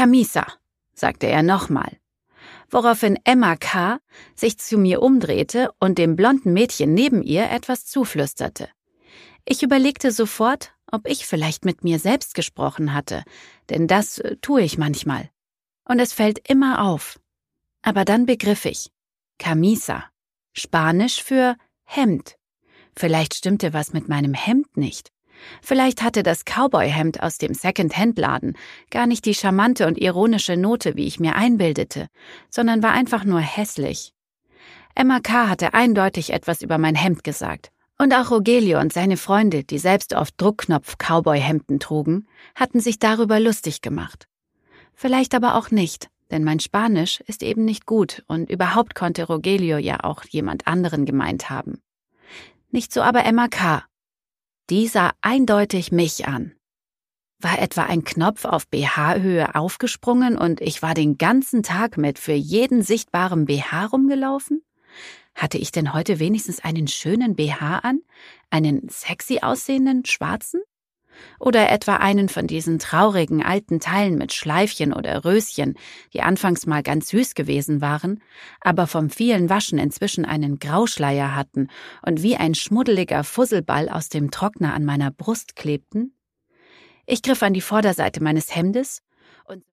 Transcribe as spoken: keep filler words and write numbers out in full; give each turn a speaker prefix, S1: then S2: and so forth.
S1: Camisa, sagte er nochmal, woraufhin Emma K. sich zu mir umdrehte und dem blonden Mädchen neben ihr etwas zuflüsterte. Ich überlegte sofort, ob ich vielleicht mit mir selbst gesprochen hatte, denn das äh, tue ich manchmal. Und es fällt immer auf. Aber dann begriff ich. Camisa, Spanisch für Hemd. Vielleicht stimmte was mit meinem Hemd nicht. Vielleicht hatte das Cowboy-Hemd aus dem Second-Hand-Laden gar nicht die charmante und ironische Note, wie ich mir einbildete, sondern war einfach nur hässlich. Emma K. hatte eindeutig etwas über mein Hemd gesagt. Und auch Rogelio und seine Freunde, die selbst oft Druckknopf-Cowboy-Hemden trugen, hatten sich darüber lustig gemacht. Vielleicht aber auch nicht, denn mein Spanisch ist eben nicht gut und überhaupt konnte Rogelio ja auch jemand anderen gemeint haben. Nicht so aber Emma K. Die sah eindeutig mich an. War etwa ein Knopf auf B H-Höhe aufgesprungen und ich war den ganzen Tag mit für jeden sichtbaren B H rumgelaufen? Hatte ich denn heute wenigstens einen schönen B H an? Einen sexy aussehenden schwarzen? Oder etwa einen von diesen traurigen alten Teilen mit Schleifchen oder Röschen, die anfangs mal ganz süß gewesen waren, aber vom vielen Waschen inzwischen einen Grauschleier hatten und wie ein schmuddeliger Fusselball aus dem Trockner an meiner Brust klebten? Ich griff an die Vorderseite meines Hemdes und